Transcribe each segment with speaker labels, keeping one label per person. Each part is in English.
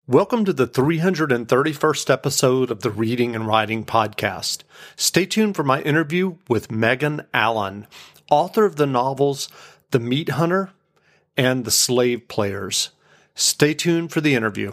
Speaker 1: Welcome to the 331st episode of the Reading and Writing Podcast. Stay tuned for my interview with Megan Allen, author of the novels The Meat Hunter and The Slave Players. Stay tuned for the interview.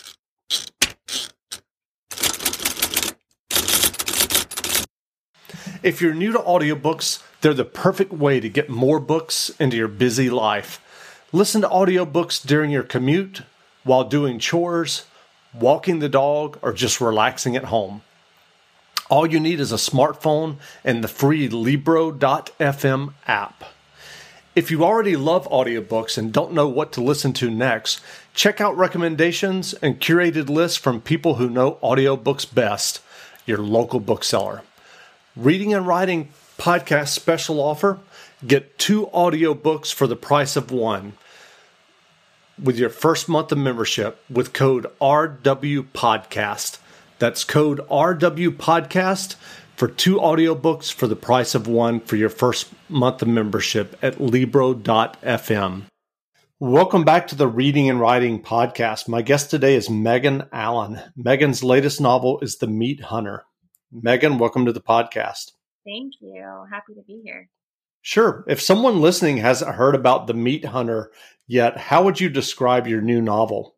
Speaker 1: If you're new to audiobooks, they're the perfect way to get more books into your busy life. Listen to audiobooks during your commute, while doing chores, walking the dog, or just relaxing at home. All you need is a smartphone and the free Libro.fm app. If you already love audiobooks and don't know what to listen to next, check out recommendations and curated lists from people who know audiobooks best, your local bookseller. Reading and Writing Podcast special offer: get 2 audiobooks for the price of 1 with your first month of membership with code RWPodcast. That's code RWPodcast for 2 audiobooks for the price of 1 for your first month of membership at Libro.fm. Welcome back to the Reading and Writing Podcast. My guest today is Megan Allen. Megan's latest novel is The Meat Hunter. Megan, welcome to the podcast.
Speaker 2: Thank you. Happy to be here.
Speaker 1: Sure. If someone listening hasn't heard about The Meat Hunter yet, how would you describe your new novel?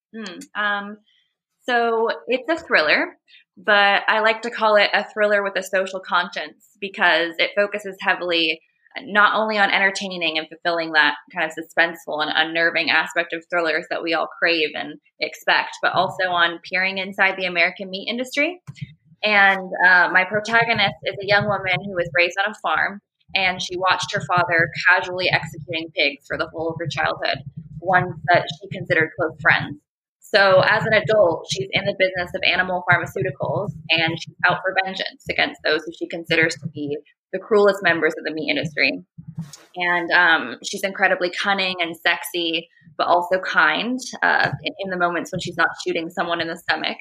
Speaker 2: So it's a thriller, but I like to call it a thriller with a social conscience because it focuses heavily not only on entertaining and fulfilling that kind of suspenseful and unnerving aspect of thrillers that we all crave and expect, but also on peering inside the American meat industry. And my protagonist is a young woman who was raised on a farm, and she watched her father casually executing pigs for the whole of her childhood, ones that she considered close friends. So as an adult, she's in the business of animal pharmaceuticals, and she's out for vengeance against those who she considers to be the cruelest members of the meat industry. And she's incredibly cunning and sexy, but also kind in the moments when she's not shooting someone in the stomach.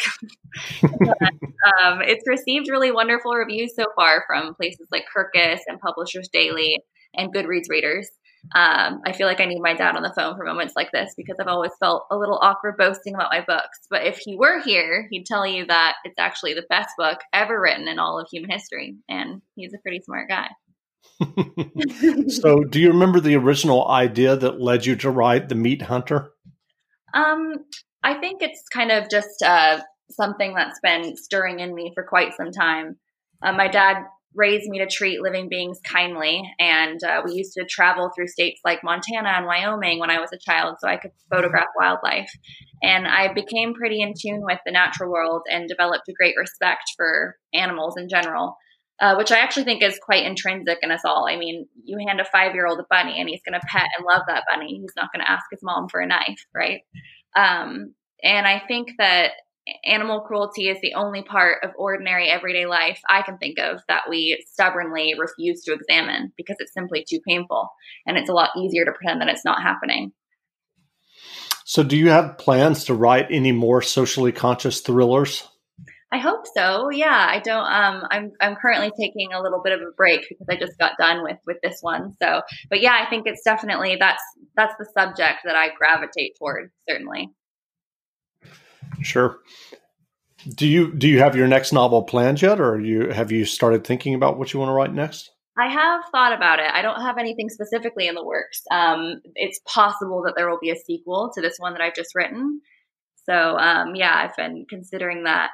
Speaker 2: It's received really wonderful reviews so far from places like Kirkus and Publishers Daily and Goodreads readers. I feel like I need my dad on the phone for moments like this because I've always felt a little awkward boasting about my books. But if he were here, he'd tell you that it's actually the best book ever written in all of human history. And he's a pretty smart guy.
Speaker 1: So do you remember the original idea that led you to write The Meat Hunter?
Speaker 2: I think it's kind of just something that's been stirring in me for quite some time. My dad raised me to treat living beings kindly, and we used to travel through states like Montana and Wyoming when I was a child so I could photograph wildlife. And I became pretty in tune with the natural world and developed a great respect for animals in general. Which I actually think is quite intrinsic in us all. I mean, you hand a 5-year-old a bunny and he's going to pet and love that bunny. He's not going to ask his mom for a knife, right? And I think that animal cruelty is the only part of ordinary everyday life I can think of that we stubbornly refuse to examine because it's simply too painful. And it's a lot easier to pretend that it's not happening.
Speaker 1: So do you have plans to write any more socially conscious thrillers?
Speaker 2: I hope so. Yeah, I don't. I'm currently taking a little bit of a break because I just got done with this one. So, but yeah, I think it's definitely that's the subject that I gravitate toward. Certainly.
Speaker 1: Sure. Do you have your next novel planned yet, or have you started thinking about what you want to write next?
Speaker 2: I have thought about it. I don't have anything specifically in the works. It's possible that there will be a sequel to this one that I've just written. So, yeah, I've been considering that.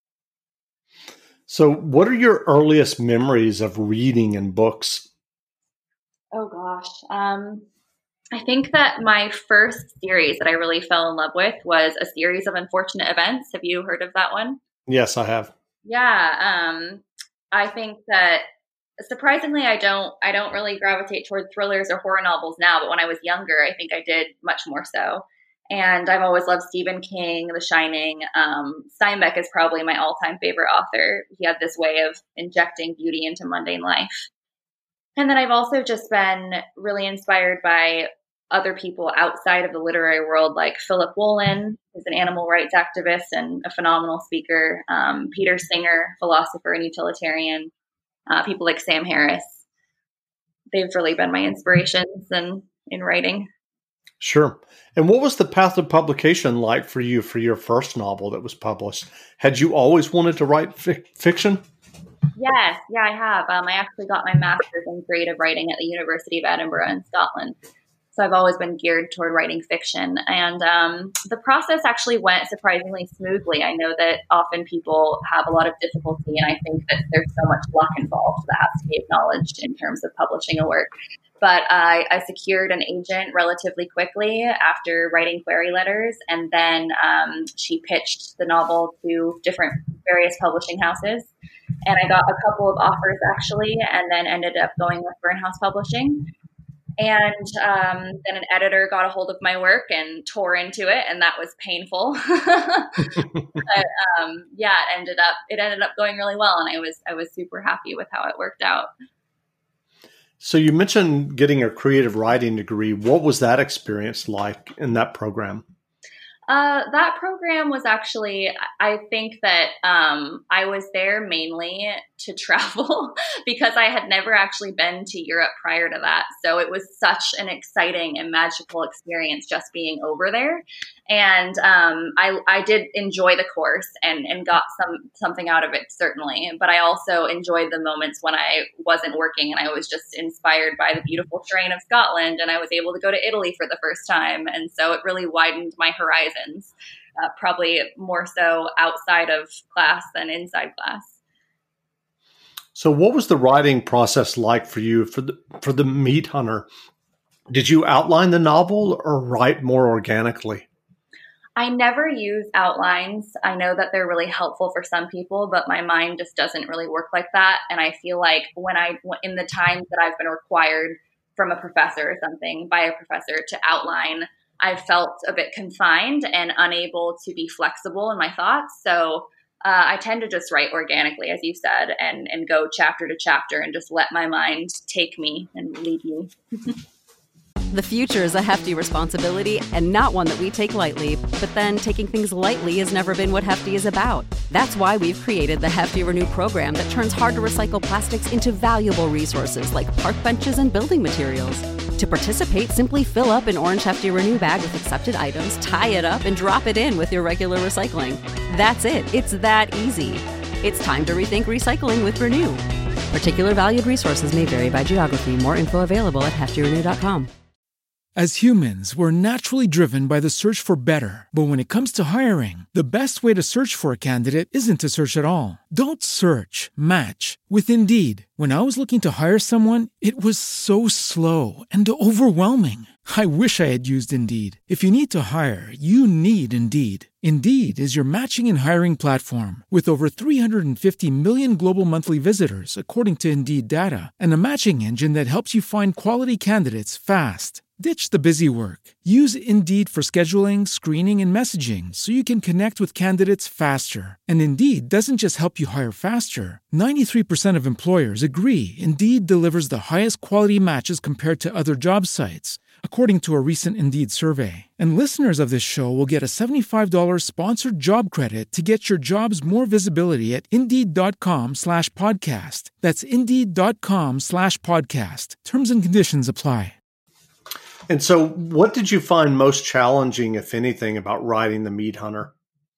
Speaker 1: So what are your earliest memories of reading and books?
Speaker 2: Oh, gosh. I think that my first series that I really fell in love with was A Series of Unfortunate Events. Have you heard of that one?
Speaker 1: Yes, I have.
Speaker 2: Yeah. I think that surprisingly, I don't really gravitate toward thrillers or horror novels now, but when I was younger, I think I did much more so. And I've always loved Stephen King, The Shining. Steinbeck is probably my all-time favorite author. He had this way of injecting beauty into mundane life. And then I've also just been really inspired by other people outside of the literary world, like Philip Wollen, who's an animal rights activist and a phenomenal speaker, Peter Singer, philosopher and utilitarian, people like Sam Harris. They've really been my inspirations in writing.
Speaker 1: Sure. And what was the path of publication like for you for your first novel that was published? Had you always wanted to write fiction?
Speaker 2: Yes, yeah, I have. I actually got my master's in creative writing at the University of Edinburgh in Scotland. So I've always been geared toward writing fiction. And the process actually went surprisingly smoothly. I know that often people have a lot of difficulty, and I think that there's so much luck involved that has to be acknowledged in terms of publishing a work. But I secured an agent relatively quickly after writing query letters. And then she pitched the novel to various publishing houses. And I got a couple of offers actually, and then ended up going with Burnhouse Publishing. And then an editor got a hold of my work and tore into it, and that was painful. But yeah, it ended up going really well, and I was super happy with how it worked out.
Speaker 1: So you mentioned getting a creative writing degree. What was that experience like in that program?
Speaker 2: That program was actually, I think that I was there mainly to travel because I had never actually been to Europe prior to that. So it was such an exciting and magical experience just being over there. And I did enjoy the course and got something out of it, certainly. But I also enjoyed the moments when I wasn't working and I was just inspired by the beautiful terrain of Scotland, and I was able to go to Italy for the first time. And so it really widened my horizons, probably more so outside of class than inside class.
Speaker 1: So what was the writing process like for you for the Meat Hunter? Did you outline the novel or write more organically?
Speaker 2: I never use outlines. I know that they're really helpful for some people, but my mind just doesn't really work like that. And I feel like in the times that I've been required from a professor or something by a professor to outline, I felt a bit confined and unable to be flexible in my thoughts. So I tend to just write organically, as you said, and go chapter to chapter and just let my mind take me and lead me.
Speaker 3: The future is a hefty responsibility and not one that we take lightly. But then taking things lightly has never been what Hefty is about. That's why we've created the Hefty Renew program that turns hard-to-recycle plastics into valuable resources like park benches and building materials. To participate, simply fill up an orange Hefty Renew bag with accepted items, tie it up, and drop it in with your regular recycling. That's it. It's that easy. It's time to rethink recycling with Renew. Particular valued resources may vary by geography. More info available at heftyrenew.com.
Speaker 4: As humans, we're naturally driven by the search for better. But when it comes to hiring, the best way to search for a candidate isn't to search at all. Don't search, match with Indeed. When I was looking to hire someone, it was so slow and overwhelming. I wish I had used Indeed. If you need to hire, you need Indeed. Indeed is your matching and hiring platform with over 350 million global monthly visitors, according to Indeed data, and a matching engine that helps you find quality candidates fast. Ditch the busy work. Use Indeed for scheduling, screening, and messaging so you can connect with candidates faster. And Indeed doesn't just help you hire faster. 93% of employers agree Indeed delivers the highest quality matches compared to other job sites, according to a recent Indeed survey. And listeners of this show will get a $75 sponsored job credit to get your jobs more visibility at Indeed.com/podcast. That's Indeed.com/podcast. Terms and conditions apply.
Speaker 1: And so what did you find most challenging, if anything, about writing The Meat Hunter?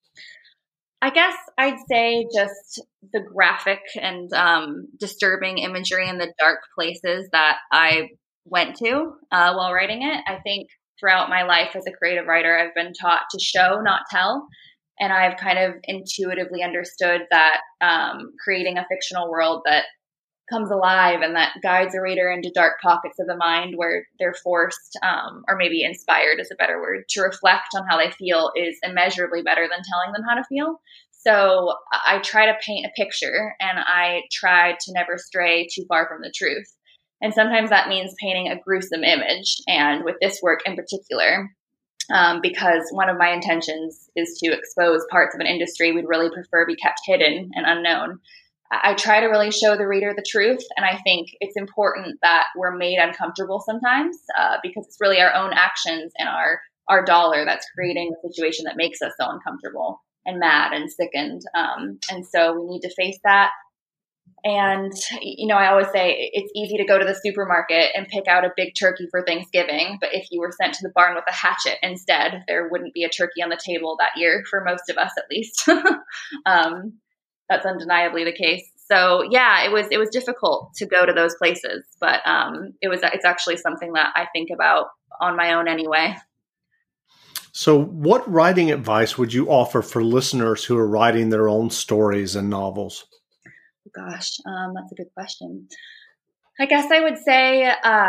Speaker 2: I guess I'd say just the graphic and disturbing imagery in the dark places that I went to while writing it. I think throughout my life as a creative writer, I've been taught to show, not tell. And I've kind of intuitively understood that creating a fictional world that comes alive and that guides a reader into dark pockets of the mind where they're forced, or maybe inspired is a better word, to reflect on how they feel is immeasurably better than telling them how to feel. So I try to paint a picture, and I try to never stray too far from the truth. And sometimes that means painting a gruesome image. And with this work in particular, because one of my intentions is to expose parts of an industry we'd really prefer be kept hidden and unknown, I try to really show the reader the truth. And I think it's important that we're made uncomfortable sometimes, because it's really our own actions and our dollar that's creating the situation that makes us so uncomfortable and mad and sickened. And so we need to face that And, I always say it's easy to go to the supermarket and pick out a big turkey for Thanksgiving. But if you were sent to the barn with a hatchet instead, there wouldn't be a turkey on the table that year, for most of us at least. That's undeniably the case. So yeah, it was difficult to go to those places, but it's actually something that I think about on my own anyway.
Speaker 1: So what writing advice would you offer for listeners who are writing their own stories and novels?
Speaker 2: Gosh, that's a good question. I guess I would say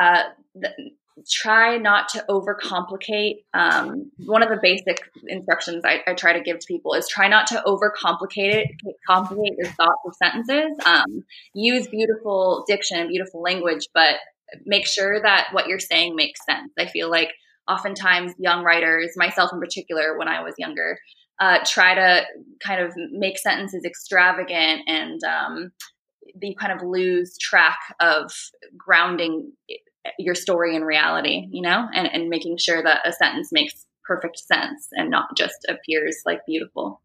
Speaker 2: try not to overcomplicate. One of the basic instructions I try to give to people is try not to overcomplicate your thoughts or sentences. Use beautiful diction, beautiful language, but make sure that what you're saying makes sense. I feel like oftentimes young writers, myself in particular, when I was younger, try to kind of make sentences extravagant, and you kind of lose track of grounding your story in reality, and making sure that a sentence makes perfect sense and not just appears like beautiful.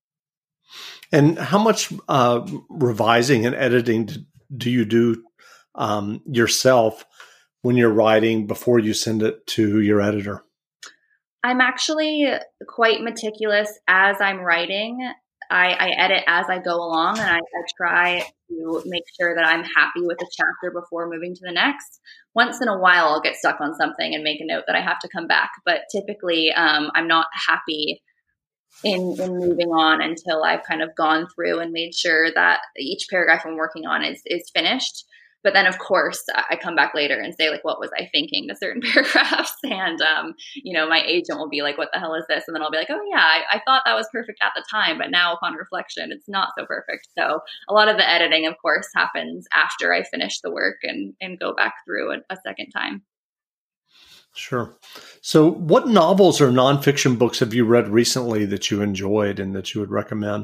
Speaker 1: And how much revising and editing do you do yourself when you're writing before you send it to your editor?
Speaker 2: I'm actually quite meticulous as I'm writing. I edit as I go along, and I try to make sure that I'm happy with a chapter before moving to the next. Once in a while, I'll get stuck on something and make a note that I have to come back. But typically, I'm not happy in moving on until I've kind of gone through and made sure that each paragraph I'm working on is finished. But then, of course, I come back later and say, like, what was I thinking to certain paragraphs? And, my agent will be like, what the hell is this? And then I'll be like, oh, yeah, I thought that was perfect at the time. But now upon reflection, it's not so perfect. So a lot of the editing, of course, happens after I finish the work and go back through a second time.
Speaker 1: Sure. So what novels or nonfiction books have you read recently that you enjoyed and that you would recommend?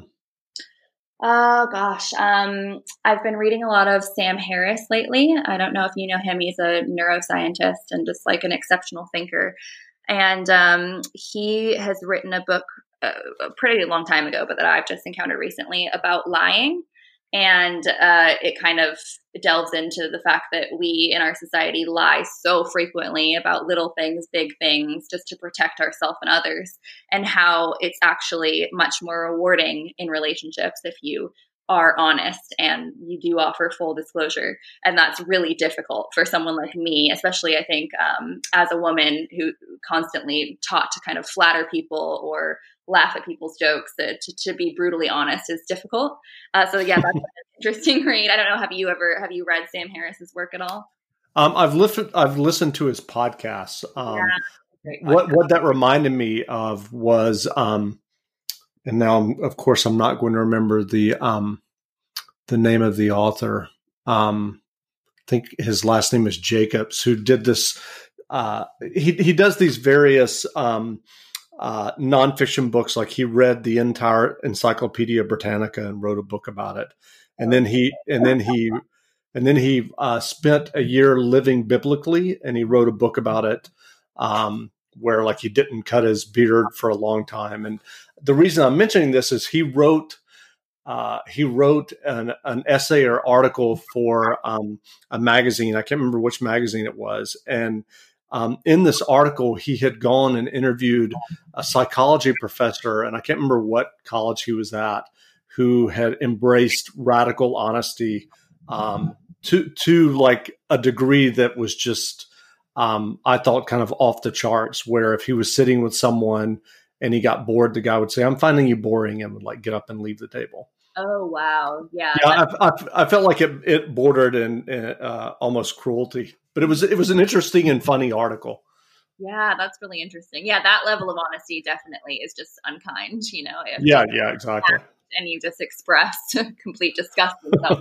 Speaker 2: Oh, gosh. I've been reading a lot of Sam Harris lately. I don't know if you know him. He's a neuroscientist and just like an exceptional thinker. And he has written a book a pretty long time ago, but that I've just encountered recently about lying. And it kind of delves into the fact that we in our society lie so frequently about little things, big things, just to protect ourselves and others, and how it's actually much more rewarding in relationships if you are honest and you do offer full disclosure. And that's really difficult for someone like me, especially I think as a woman who constantly taught to kind of flatter people or laugh at people's jokes. To be brutally honest is difficult. So yeah, that's an interesting read. I don't know. Have you read Sam Harris's work at all?
Speaker 1: I've listened to his podcasts. What that reminded me of was, and now of course I'm not going to remember the name of the author. I think his last name is Jacobs, who did this. He does these various nonfiction books. Like he read the entire Encyclopedia Britannica and wrote a book about it. And then he spent a year living biblically, and he wrote a book about it, where like he didn't cut his beard for a long time. And the reason I'm mentioning this is he wrote an essay or article for a magazine. I can't remember which magazine it was. And in this article, he had gone and interviewed a psychology professor, and I can't remember what college he was at, who had embraced radical honesty to like a degree that was just, I thought, kind of off the charts, where if he was sitting with someone and he got bored, the guy would say, "I'm finding you boring," and would like get up and leave the table.
Speaker 2: Oh, wow. Yeah.
Speaker 1: I felt like it bordered in almost cruelty, but it was an interesting and funny article.
Speaker 2: Yeah, that's really interesting. Yeah, that level of honesty definitely is just unkind,
Speaker 1: Yeah, exactly.
Speaker 2: And you just expressed complete disgust.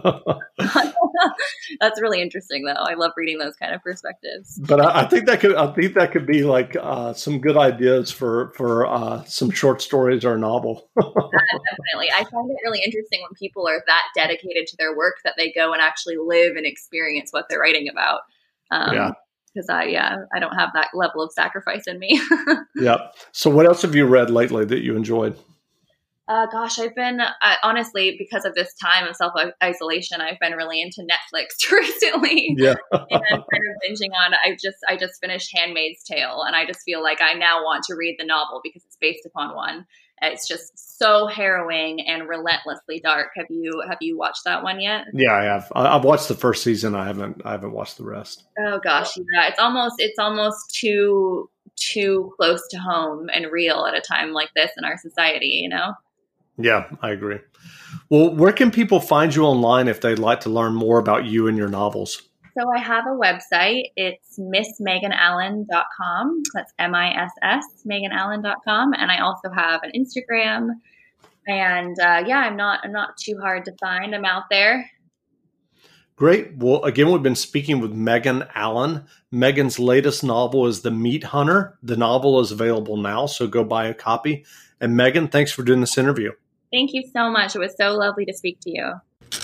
Speaker 2: That's really interesting, though. I love reading those kind of perspectives.
Speaker 1: But I think that could be like some good ideas for some short stories or a novel.
Speaker 2: Definitely, I find it really interesting when people are that dedicated to their work that they go and actually live and experience what they're writing about. Because I don't have that level of sacrifice in me.
Speaker 1: Yeah. So, what else have you read lately that you enjoyed?
Speaker 2: Gosh, I've been honestly, because of this time of self-isolation, I've been really into Netflix recently.
Speaker 1: Yeah.
Speaker 2: And I'm kind of binging on. I just finished *Handmaid's Tale*, and I just feel like I now want to read the novel because it's based upon one. It's just so harrowing and relentlessly dark. Have you watched that one yet?
Speaker 1: Yeah, I have. I've watched the first season. I haven't watched the rest.
Speaker 2: Oh gosh, yeah. It's almost too close to home and real at a time like this in our society, you know?
Speaker 1: Yeah, I agree. Well, where can people find you online if they'd like to learn more about you and your novels?
Speaker 2: So I have a website. It's missmeganallen.com. That's MISS, meganallen.com. And I also have an Instagram. And I'm not too hard to find. I'm out there.
Speaker 1: Great. Well, again, we've been speaking with Megan Allen. Megan's latest novel is The Meat Hunter. The novel is available now, so go buy a copy. And Megan, thanks for doing this interview.
Speaker 2: Thank you so much. It was so lovely to speak to you.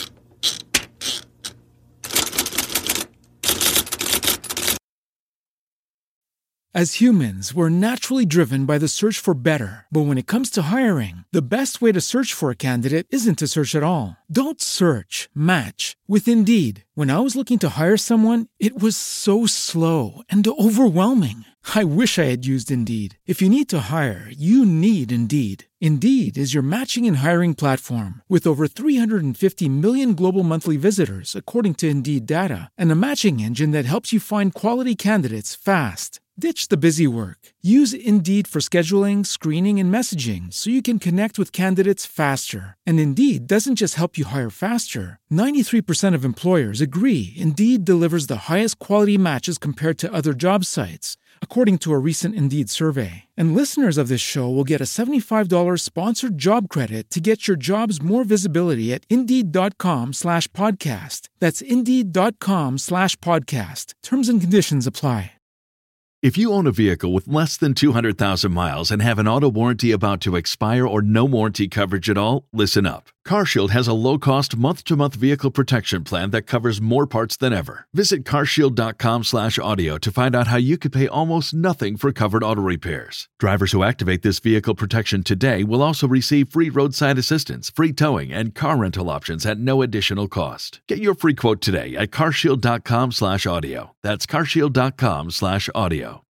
Speaker 4: As humans, we're naturally driven by the search for better. But when it comes to hiring, the best way to search for a candidate isn't to search at all. Don't search, match with Indeed. When I was looking to hire someone, it was so slow and overwhelming. I wish I had used Indeed. If you need to hire, you need Indeed. Indeed is your matching and hiring platform with over 350 million global monthly visitors, according to Indeed data, and a matching engine that helps you find quality candidates fast. Ditch the busy work. Use Indeed for scheduling, screening, and messaging so you can connect with candidates faster. And Indeed doesn't just help you hire faster. 93% of employers agree Indeed delivers the highest quality matches compared to other job sites, according to a recent Indeed survey. And listeners of this show will get a $75 sponsored job credit to get your jobs more visibility at Indeed.com/podcast. That's Indeed.com/podcast. Terms and conditions apply.
Speaker 5: If you own a vehicle with less than 200,000 miles and have an auto warranty about to expire or no warranty coverage at all, listen up. CarShield has a low-cost month-to-month vehicle protection plan that covers more parts than ever. Visit carshield.com/audio to find out how you could pay almost nothing for covered auto repairs. Drivers who activate this vehicle protection today will also receive free roadside assistance, free towing, and car rental options at no additional cost. Get your free quote today at carshield.com/audio. That's carshield.com/audio.